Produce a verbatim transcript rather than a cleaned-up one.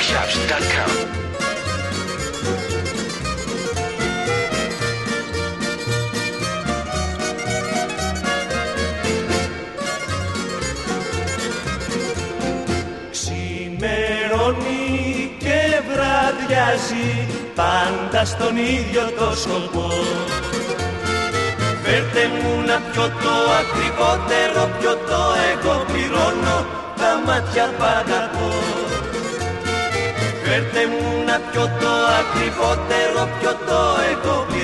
shops dot com. Ξημερώνει και βραδιάζει πάντα στον ίδιο το σκοπό. Φέρτε μου να πιω το ακριβότερο πιωτό, εγώ πληρώνω, τα μάτια πάντα πω. Φέρτε μου να πιω το ακριβότερο πιωτό, εγώ